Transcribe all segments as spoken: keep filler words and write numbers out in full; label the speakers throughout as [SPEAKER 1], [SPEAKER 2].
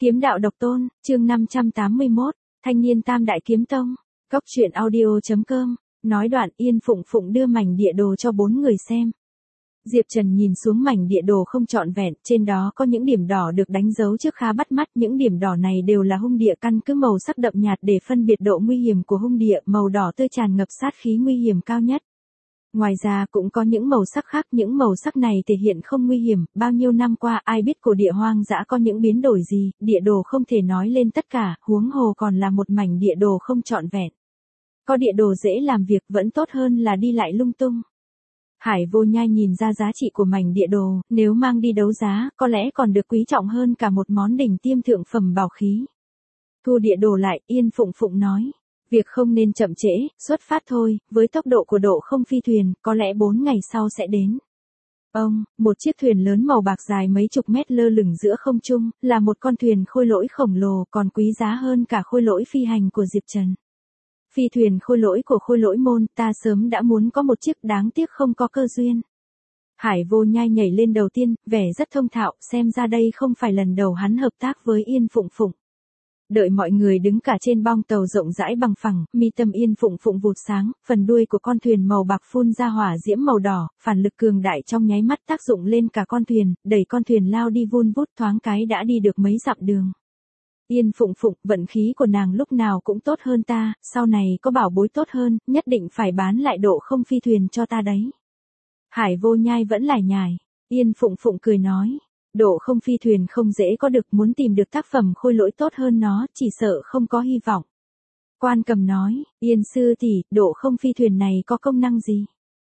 [SPEAKER 1] Kiếm đạo độc tôn, chương năm trăm tám mươi mốt, thanh niên tam đại kiếm tông, góc truyện audio.com, nói đoạn Yên Phụng Phụng đưa mảnh địa đồ cho bốn người xem. Diệp Trần nhìn xuống mảnh địa đồ không trọn vẹn, trên đó có những điểm đỏ được đánh dấu trước khá bắt mắt, những điểm đỏ này đều là hung địa căn cứ màu sắc đậm nhạt để phân biệt độ nguy hiểm của hung địa, màu đỏ tươi tràn ngập sát khí nguy hiểm cao nhất. Ngoài ra cũng có những màu sắc khác, những màu sắc này thể hiện không nguy hiểm, bao nhiêu năm qua ai biết cổ địa hoang dã có những biến đổi gì, địa đồ không thể nói lên tất cả, huống hồ còn là một mảnh địa đồ không trọn vẹn. Có địa đồ dễ làm việc vẫn tốt hơn là đi lại lung tung. Hải Vô Nhai nhìn ra giá trị của mảnh địa đồ, nếu mang đi đấu giá, có lẽ còn được quý trọng hơn cả một món đỉnh tiêm thượng phẩm bảo khí. Thu địa đồ lại, Yên Phụng Phụng nói. Việc không nên chậm trễ, xuất phát thôi, với tốc độ của độ không phi thuyền, có lẽ bốn ngày sau sẽ đến. Ông, một chiếc thuyền lớn màu bạc dài mấy chục mét lơ lửng giữa không trung, là một con thuyền khôi lỗi khổng lồ còn quý giá hơn cả khôi lỗi phi hành của Diệp Trần. Phi thuyền khôi lỗi của khôi lỗi môn, ta sớm đã muốn có một chiếc, đáng tiếc không có cơ duyên. Hải Vô Nhai nhảy lên đầu tiên, vẻ rất thông thạo, xem ra đây không phải lần đầu hắn hợp tác với Yên Phụng Phụng. Đợi mọi người đứng cả trên bong tàu rộng rãi bằng phẳng, mi tâm Yên Phụng Phụng vụt sáng, phần đuôi của con thuyền màu bạc phun ra hỏa diễm màu đỏ, phản lực cường đại trong nháy mắt tác dụng lên cả con thuyền, đẩy con thuyền lao đi vun vút, thoáng cái đã đi được mấy dặm đường. Yên Phụng Phụng, vận khí của nàng lúc nào cũng tốt hơn ta, sau này có bảo bối tốt hơn, nhất định phải bán lại độ không phi thuyền cho ta đấy. Hải Vô Nhai vẫn lải nhải, Yên Phụng Phụng cười nói. Độ không phi thuyền không dễ có được, muốn tìm được tác phẩm khôi lỗi tốt hơn nó, chỉ sợ không có hy vọng. Quan Cầm nói, Yên sư tỷ, độ không phi thuyền này có công năng gì?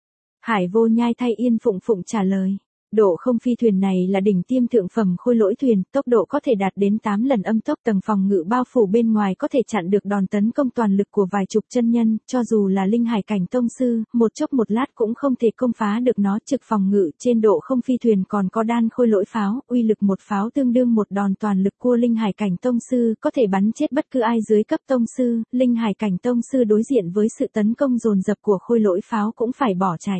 [SPEAKER 1] Hải Vô Nhai thay Yên Phụng Phụng trả lời. Độ không phi thuyền này là đỉnh tiêm thượng phẩm khôi lỗi thuyền, tốc độ có thể đạt đến tám lần âm tốc, tầng phòng ngự bao phủ bên ngoài có thể chặn được đòn tấn công toàn lực của vài chục chân nhân, cho dù là linh hải cảnh tông sư, một chốc một lát cũng không thể công phá được nó. Trực phòng ngự trên độ không phi thuyền còn có đan khôi lỗi pháo, uy lực một pháo tương đương một đòn toàn lực của linh hải cảnh tông sư, có thể bắn chết bất cứ ai dưới cấp tông sư. Linh hải cảnh tông sư đối diện với sự tấn công dồn dập của khôi lỗi pháo cũng phải bỏ chạy.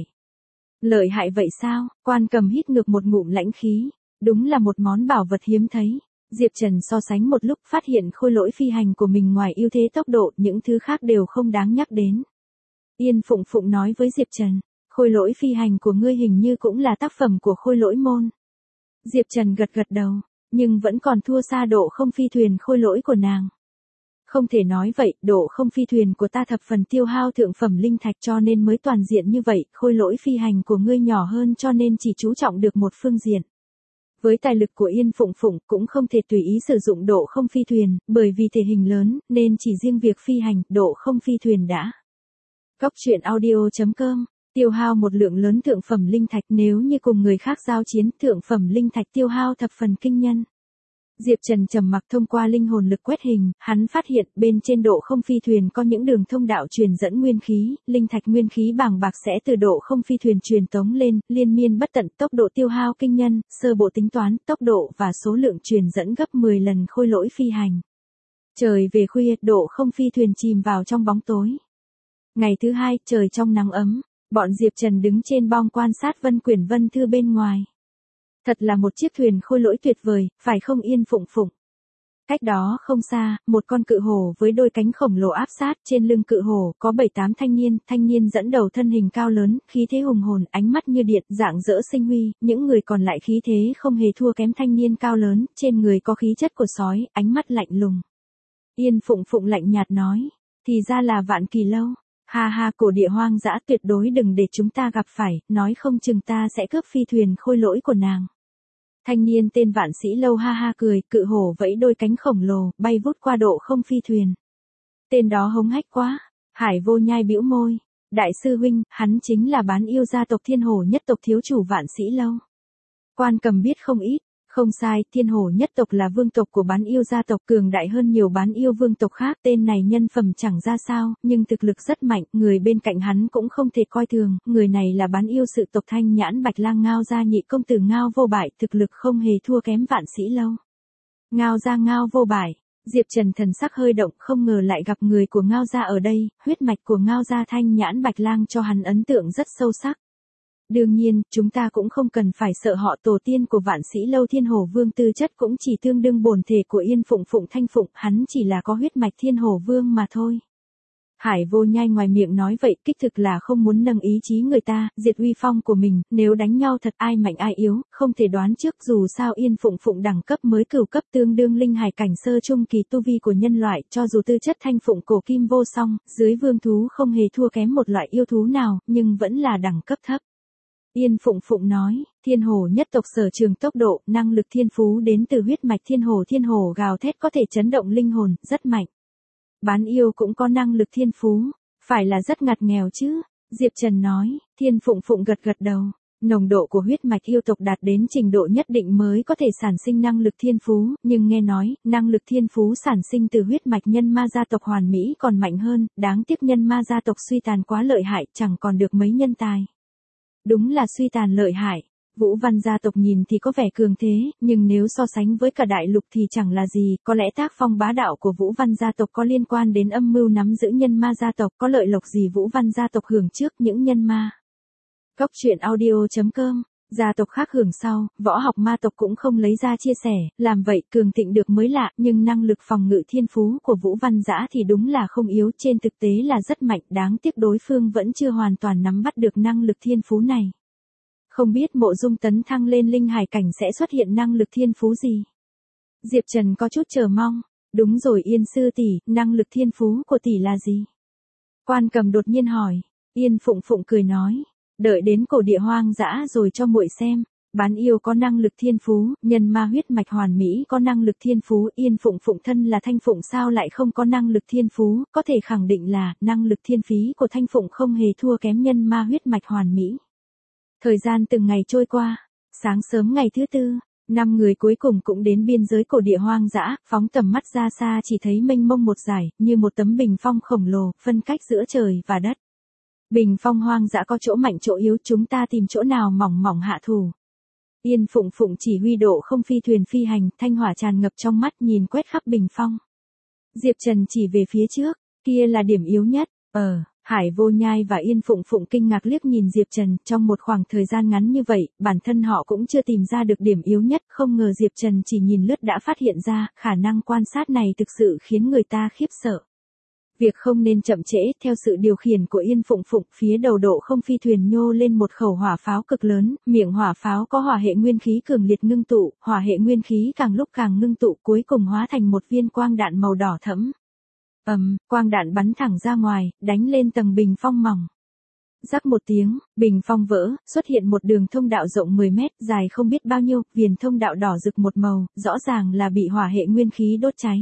[SPEAKER 1] Lợi hại vậy sao? Quan Cầm hít ngược một ngụm lãnh khí. Đúng là một món bảo vật hiếm thấy. Diệp Trần so sánh một lúc, phát hiện khôi lỗi phi hành của mình ngoài ưu thế tốc độ, những thứ khác đều không đáng nhắc đến. Yên Phụng Phụng nói với Diệp Trần, khôi lỗi phi hành của ngươi hình như cũng là tác phẩm của khôi lỗi môn. Diệp Trần gật gật đầu, nhưng vẫn còn thua xa độ không phi thuyền khôi lỗi của nàng. Không thể nói vậy, độ không phi thuyền của ta thập phần tiêu hao thượng phẩm linh thạch cho nên mới toàn diện như vậy, khôi lỗi phi hành của ngươi nhỏ hơn cho nên chỉ chú trọng được một phương diện. Với tài lực của Yên Phụng Phụng cũng không thể tùy ý sử dụng độ không phi thuyền, bởi vì thể hình lớn, nên chỉ riêng việc phi hành, độ không phi thuyền đã. Góc truyện audio.com, tiêu hao một lượng lớn thượng phẩm linh thạch, nếu như cùng người khác giao chiến, thượng phẩm linh thạch tiêu hao thập phần kinh nhân. Diệp Trần trầm mặc thông qua linh hồn lực quét hình, hắn phát hiện bên trên độ không phi thuyền có những đường thông đạo truyền dẫn nguyên khí, linh thạch nguyên khí bàng bạc sẽ từ độ không phi thuyền truyền tống lên, liên miên bất tận, tốc độ tiêu hao kinh nhân, sơ bộ tính toán, tốc độ và số lượng truyền dẫn gấp mười lần khôi lỗi phi hành. Trời về khuya, độ không phi thuyền chìm vào trong bóng tối. Ngày thứ hai, trời trong nắng ấm, bọn Diệp Trần đứng trên bong quan sát Vân Quyển Vân Thư bên ngoài. Thật là một chiếc thuyền khôi lỗi tuyệt vời, phải không Yên Phụng Phụng? Cách đó không xa, một con cự hổ với đôi cánh khổng lồ áp sát, trên lưng cự hổ có bảy tám thanh niên, thanh niên dẫn đầu thân hình cao lớn, khí thế hùng hồn, ánh mắt như điện, rạng rỡ sinh huy, những người còn lại khí thế không hề thua kém thanh niên cao lớn, trên người có khí chất của sói, ánh mắt lạnh lùng. Yên Phụng Phụng lạnh nhạt nói, thì ra là Vạn Kỳ Lâu. Ha ha, cổ địa hoang dã, tuyệt đối đừng để chúng ta gặp phải, nói không chừng ta sẽ cướp phi thuyền khôi lỗi của nàng. Thanh niên tên Vạn Sĩ Lâu ha ha cười, cự hổ vẫy đôi cánh khổng lồ, bay vút qua độ không phi thuyền. Tên đó hống hách quá. Hải Vô Nhai bĩu môi. Đại sư huynh, hắn chính là bán yêu gia tộc Thiên Hổ nhất tộc thiếu chủ Vạn Sĩ Lâu. Quan Cầm biết không ít. Không sai, Thiên Hổ nhất tộc là vương tộc của bán yêu gia tộc, cường đại hơn nhiều bán yêu vương tộc khác. Tên này nhân phẩm chẳng ra sao, nhưng thực lực rất mạnh, người bên cạnh hắn cũng không thể coi thường. Người này là bán yêu sự tộc Thanh Nhãn Bạch Lang Ngao gia nhị công tử Ngao Vô Bại, thực lực không hề thua kém Vạn Sĩ Lâu. Ngao gia Ngao Vô Bại, Diệp Trần thần sắc hơi động, không ngờ lại gặp người của Ngao gia ở đây, huyết mạch của Ngao gia Thanh Nhãn Bạch Lang cho hắn ấn tượng rất sâu sắc. Đương nhiên, chúng ta cũng không cần phải sợ họ, tổ tiên của vạn sĩ lâu Thiên Hổ Vương tư chất cũng chỉ tương đương bổn thể của Yên Phụng Phụng Thanh Phụng, hắn chỉ là có huyết mạch Thiên Hổ Vương mà thôi. Hải Vô Nhai ngoài miệng nói vậy, kích thực là không muốn nâng ý chí người ta, diệt uy phong của mình, nếu đánh nhau thật ai mạnh ai yếu, không thể đoán trước, dù sao Yên Phụng Phụng đẳng cấp mới cửu cấp tương đương linh hải cảnh sơ trung kỳ tu vi của nhân loại, cho dù tư chất Thanh Phụng cổ kim vô song, dưới vương thú không hề thua kém một loại yêu thú nào, nhưng vẫn là đẳng cấp thấp. Yên Phụng Phụng nói, Thiên Hổ nhất tộc sở trường tốc độ, năng lực thiên phú đến từ huyết mạch Thiên Hổ, Thiên Hổ gào thét có thể chấn động linh hồn, rất mạnh. Bán yêu cũng có năng lực thiên phú, phải là rất ngặt nghèo chứ, Diệp Trần nói. Thiên Phụng Phụng gật gật đầu, nồng độ của huyết mạch yêu tộc đạt đến trình độ nhất định mới có thể sản sinh năng lực thiên phú, nhưng nghe nói, năng lực thiên phú sản sinh từ huyết mạch nhân ma gia tộc hoàn mỹ còn mạnh hơn, đáng tiếc nhân ma gia tộc suy tàn quá lợi hại, chẳng còn được mấy nhân tài. Đúng là suy tàn lợi hại. Vũ Văn gia tộc nhìn thì có vẻ cường thế, nhưng nếu so sánh với cả đại lục thì chẳng là gì, có lẽ tác phong bá đạo của Vũ Văn gia tộc có liên quan đến âm mưu nắm giữ nhân ma gia tộc, có lợi lộc gì Vũ Văn gia tộc hưởng trước những nhân ma. Góc truyện audio chấm com, gia tộc khác hưởng sau, võ học ma tộc cũng không lấy ra chia sẻ, làm vậy cường thịnh được mới lạ, nhưng năng lực phòng ngự thiên phú của Vũ Văn Dã thì đúng là không yếu, trên thực tế là rất mạnh, đáng tiếc đối phương vẫn chưa hoàn toàn nắm bắt được năng lực thiên phú này. Không biết Mộ Dung tấn thăng lên linh hải cảnh sẽ xuất hiện năng lực thiên phú gì? Diệp Trần có chút chờ mong. Đúng rồi Yên sư tỷ, năng lực thiên phú của tỷ là gì? Quan Cầm đột nhiên hỏi. Yên Phụng Phụng cười nói, đợi đến cổ địa hoang dã rồi cho muội xem. Bán yêu có năng lực thiên phú, nhân ma huyết mạch hoàn mỹ có năng lực thiên phú, Yên Phụng Phụng thân là Thanh Phụng sao lại không có năng lực thiên phú, có thể khẳng định là năng lực thiên phí của Thanh Phụng không hề thua kém nhân ma huyết mạch hoàn mỹ. Thời gian từng ngày trôi qua, sáng sớm ngày thứ tư, năm người cuối cùng cũng đến biên giới cổ địa hoang dã, phóng tầm mắt ra xa chỉ thấy mênh mông một dải, như một tấm bình phong khổng lồ, phân cách giữa trời và đất. Bình phong hoang dã có chỗ mạnh chỗ yếu, chúng ta tìm chỗ nào mỏng mỏng hạ thủ. Yên Phụng Phụng chỉ huy độ không phi thuyền phi hành, thanh hỏa tràn ngập trong mắt nhìn quét khắp bình phong. Diệp Trần chỉ về phía trước, kia là điểm yếu nhất, ờ. Hải Vô Nhai và Yên Phụng Phụng kinh ngạc liếc nhìn Diệp Trần, trong một khoảng thời gian ngắn như vậy, bản thân họ cũng chưa tìm ra được điểm yếu nhất, không ngờ Diệp Trần chỉ nhìn lướt đã phát hiện ra, khả năng quan sát này thực sự khiến người ta khiếp sợ. Việc không nên chậm trễ, theo sự điều khiển của Yên Phụng Phụng, phía đầu độ không phi thuyền nhô lên một khẩu hỏa pháo cực lớn, miệng hỏa pháo có hỏa hệ nguyên khí cường liệt ngưng tụ, hỏa hệ nguyên khí càng lúc càng ngưng tụ, cuối cùng hóa thành một viên quang đạn màu đỏ thẫm. Ầm, um, quang đạn bắn thẳng ra ngoài, đánh lên tầng bình phong mỏng. Rắc một tiếng, bình phong vỡ, xuất hiện một đường thông đạo rộng mười mét, dài không biết bao nhiêu, viền thông đạo đỏ rực một màu, rõ ràng là bị hỏa hệ nguyên khí đốt cháy.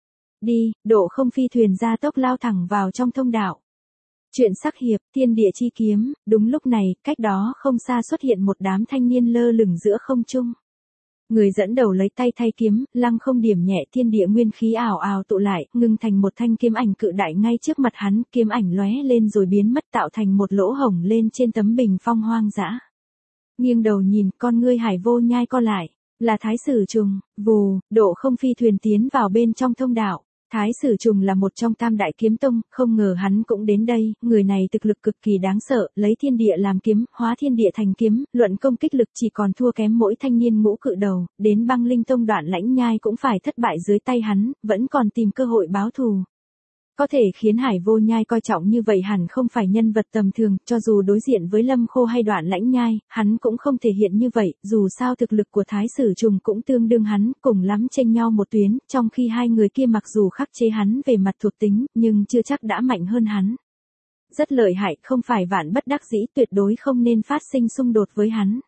[SPEAKER 1] Đi, độ không phi thuyền ra tốc lao thẳng vào trong thông đạo. Chuyện sắc hiệp, thiên địa chi kiếm, đúng lúc này, cách đó không xa xuất hiện một đám thanh niên lơ lửng giữa không trung. Người dẫn đầu lấy tay thay kiếm, lăng không điểm nhẹ, thiên địa nguyên khí ảo ảo tụ lại, ngưng thành một thanh kiếm ảnh cự đại ngay trước mặt hắn, kiếm ảnh lóe lên rồi biến mất tạo thành một lỗ hổng lên trên tấm bình phong hoang dã. Nghiêng đầu nhìn, con ngươi Hải Vô Nhai co lại, là Thái Sử Trùng, vù, độ không phi thuyền tiến vào bên trong thông đạo. Thái Sử Trùng là một trong tam đại kiếm tông, không ngờ hắn cũng đến đây, người này thực lực cực kỳ đáng sợ, lấy thiên địa làm kiếm, hóa thiên địa thành kiếm, luận công kích lực chỉ còn thua kém mỗi thanh niên ngũ cự đầu, đến băng linh tông Đoạn Lãnh Nhai cũng phải thất bại dưới tay hắn, vẫn còn tìm cơ hội báo thù. Có thể khiến Hải Vô Nhai coi trọng như vậy hẳn không phải nhân vật tầm thường, cho dù đối diện với Lâm Khô hay Đoạn Lãnh Nhai, hắn cũng không thể hiện như vậy, dù sao thực lực của Thái Sử Trùng cũng tương đương hắn, cùng lắm chênh nhau một tuyến, trong khi hai người kia mặc dù khắc chế hắn về mặt thuộc tính, nhưng chưa chắc đã mạnh hơn hắn. Rất lợi hại, không phải vạn bất đắc dĩ, tuyệt đối không nên phát sinh xung đột với hắn.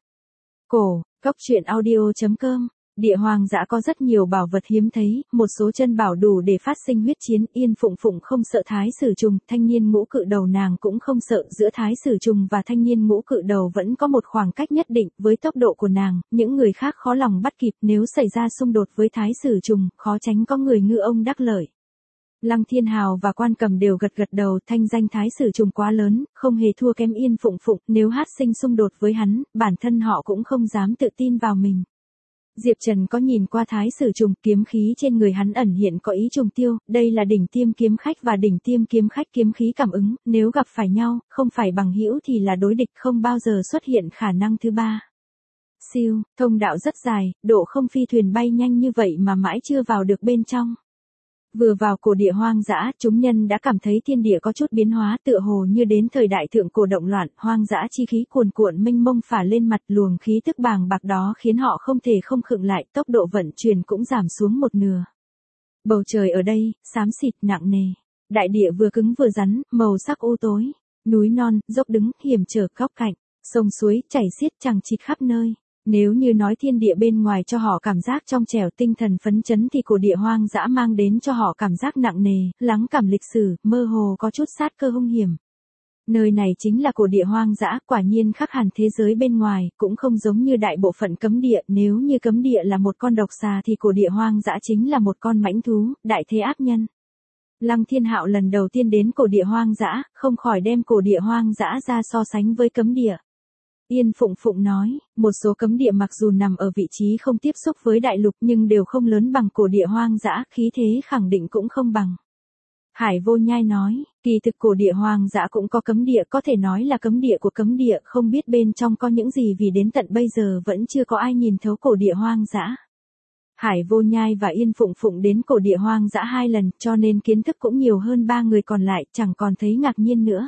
[SPEAKER 1] Cổ, góc truyện audio chấm com. Địa hoang dã có rất nhiều bảo vật hiếm thấy, một số chân bảo đủ để phát sinh huyết chiến, Yên Phụng Phụng không sợ Thái Sử Trùng, thanh niên ngũ cự đầu nàng cũng không sợ, giữa Thái Sử Trùng và thanh niên ngũ cự đầu vẫn có một khoảng cách nhất định, với tốc độ của nàng, những người khác khó lòng bắt kịp, nếu xảy ra xung đột với Thái Sử Trùng, khó tránh có người ngư ông đắc lợi. Lăng Thiên Hào và Quan Cầm đều gật gật đầu, thanh danh Thái Sử Trùng quá lớn, không hề thua kém Yên Phụng Phụng, nếu hát sinh xung đột với hắn, bản thân họ cũng không dám tự tin vào mình. Diệp Trần có nhìn qua thái sử trùng, kiếm khí trên người hắn ẩn hiện có ý trùng tiêu, đây là đỉnh tiêm kiếm khách và đỉnh tiêm kiếm khách kiếm khí cảm ứng, nếu gặp phải nhau, không phải bằng hữu thì là đối địch, không bao giờ xuất hiện khả năng thứ ba. Siêu, thông đạo rất dài, độ không phi thuyền bay nhanh như vậy mà mãi chưa vào được bên trong. Vừa vào cổ địa hoang dã, chúng nhân đã cảm thấy thiên địa có chút biến hóa, tựa hồ như đến thời đại thượng cổ động loạn, hoang dã chi khí cuồn cuộn mênh mông phả lên mặt, luồng khí tức bàng bạc đó khiến họ không thể không khựng lại, tốc độ vận chuyển cũng giảm xuống một nửa. Bầu trời ở đây, xám xịt nặng nề. Đại địa vừa cứng vừa rắn, màu sắc u tối. Núi non, dốc đứng, hiểm trở, góc cạnh, sông suối, chảy xiết chằng chịt khắp nơi. Nếu như nói thiên địa bên ngoài cho họ cảm giác trong trẻo tinh thần phấn chấn thì cổ địa hoang dã mang đến cho họ cảm giác nặng nề, lắng cảm lịch sử, mơ hồ có chút sát cơ hung hiểm. Nơi này chính là cổ địa hoang dã, quả nhiên khác hẳn thế giới bên ngoài, cũng không giống như đại bộ phận cấm địa, nếu như cấm địa là một con độc xà thì cổ địa hoang dã chính là một con mãnh thú, đại thế ác nhân. Lăng Thiên Hạo lần đầu tiên đến cổ địa hoang dã, không khỏi đem cổ địa hoang dã ra so sánh với cấm địa. Yên Phụng Phụng nói, một số cấm địa mặc dù nằm ở vị trí không tiếp xúc với đại lục nhưng đều không lớn bằng cổ địa hoang dã, khí thế khẳng định cũng không bằng. Hải Vô Nhai nói, kỳ thực cổ địa hoang dã cũng có cấm địa, có thể nói là cấm địa của cấm địa, không biết bên trong có những gì vì đến tận bây giờ vẫn chưa có ai nhìn thấu cổ địa hoang dã. Hải Vô Nhai và Yên Phụng Phụng đến cổ địa hoang dã hai lần, cho nên kiến thức cũng nhiều hơn ba người còn lại, chẳng còn thấy ngạc nhiên nữa.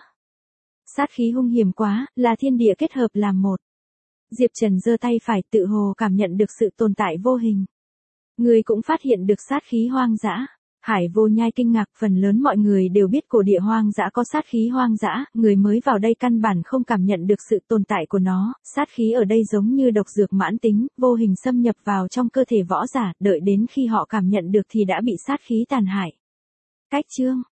[SPEAKER 1] Sát khí hung hiểm quá, là thiên địa kết hợp làm một. Diệp Trần giơ tay phải, tự hồ cảm nhận được sự tồn tại vô hình. Người cũng phát hiện được sát khí hoang dã. Hải Vô Nhai kinh ngạc, phần lớn mọi người đều biết cổ địa hoang dã có sát khí hoang dã, người mới vào đây căn bản không cảm nhận được sự tồn tại của nó, sát khí ở đây giống như độc dược mãn tính, vô hình xâm nhập vào trong cơ thể võ giả, đợi đến khi họ cảm nhận được thì đã bị sát khí tàn hại. Cách chương